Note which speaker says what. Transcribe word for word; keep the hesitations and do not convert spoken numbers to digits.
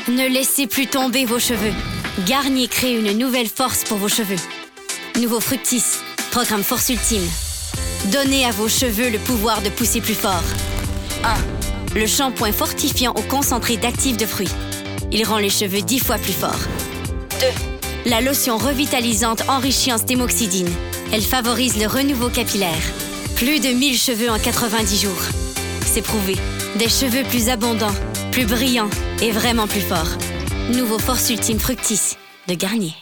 Speaker 1: Ne laissez plus tomber vos cheveux. Garnier crée une nouvelle force pour vos cheveux. Nouveau Fructis, programme Force Ultime. Donnez à vos cheveux le pouvoir de pousser plus fort. un. Le shampoing fortifiant au concentré d'actifs de fruits. Il rend les cheveux dix fois plus forts. deux. La lotion revitalisante enrichie en stémoxydine. Elle favorise le renouveau capillaire. Plus de mille cheveux en quatre-vingt-dix jours. C'est prouvé. Des cheveux plus abondants, plus brillants et vraiment plus forts. Nouveau Force Ultime Fructis de Garnier.